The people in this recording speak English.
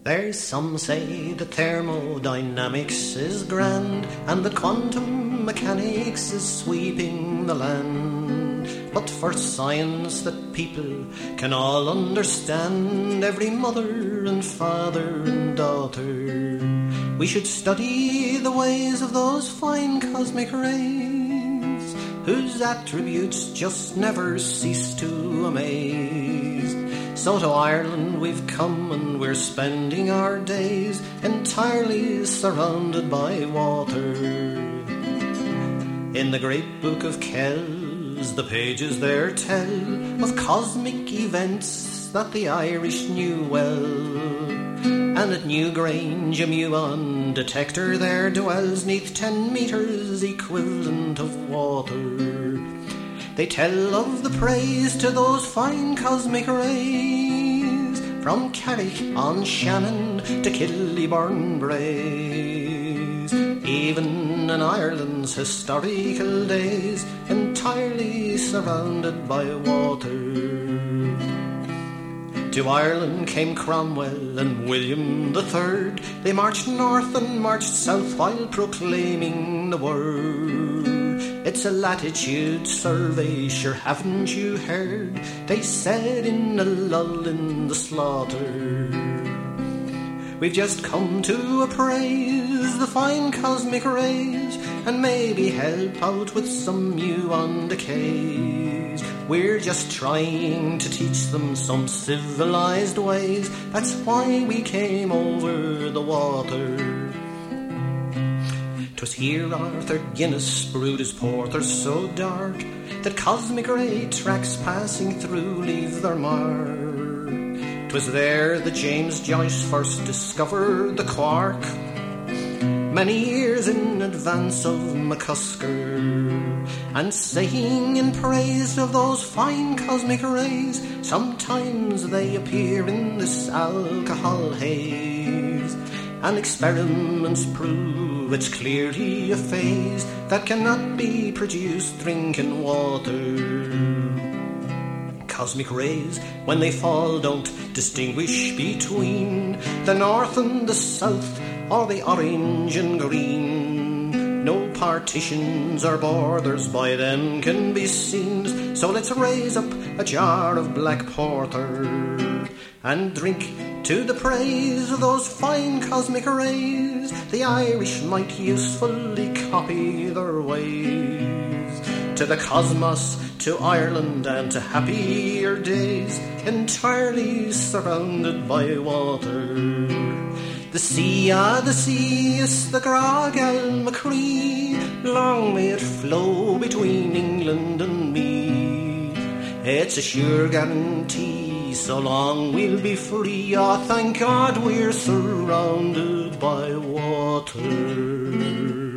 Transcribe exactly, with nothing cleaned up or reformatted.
There's some say that thermodynamics is grand and that quantum mechanics is sweeping the land. But for science that people can all understand, every mother and father and daughter, we should study the ways of those fine cosmic rays, whose attributes just never cease to amaze. So to Ireland we've come and we're spending our days entirely surrounded by water. In the great book of Kells, the pages there tell of cosmic events that the Irish knew well. And at Newgrange a muon detector there dwells neath ten metres equivalent of water. They tell of the praise to those fine cosmic rays from Carrick on Shannon to Killyburn Braes, even in Ireland's historical days entirely surrounded by water. To Ireland came Cromwell and William the Third. They marched north and marched south while proclaiming the word. It's a latitude survey, sure haven't you heard? They said in a lull in the slaughter. We've just come to appraise the fine cosmic rays and maybe help out with some muon decays. We're just trying to teach them some civilized ways. That's why we came over the water. 'Twas here Arthur Guinness brewed his porter so dark that cosmic ray tracks passing through leave their mark. 'Twas there that James Joyce first discovered the quark, many years in advance of McCusker, and saying in praise of those fine cosmic rays, sometimes they appear in this alcohol haze, and experiments prove it's clearly a phase that cannot be produced drinking water. Cosmic rays, when they fall, don't distinguish between the north and the south, or the orange and green. No partitions or borders by them can be seen. So let's raise up a jar of black porter and drink to the praise of those fine cosmic rays. The Irish might usefully copy their ways to the cosmos, to Ireland and to happier days entirely surrounded by water. The sea, ah, the sea is the Grog el Macree, long may it flow between England and me. It's a sure guarantee, so long we'll be free. Ah, oh, thank God we're surrounded by water.